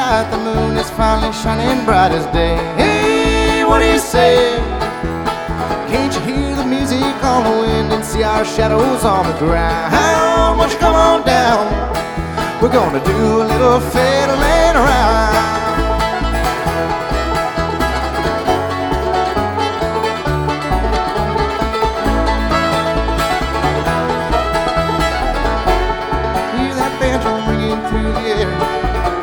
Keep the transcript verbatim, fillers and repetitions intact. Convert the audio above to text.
night the moon is finally shining bright as day. Hey, what do you say? Can't you hear the music on the wind and see our shadows on the ground? Won't you come on down? We're gonna do a little fiddle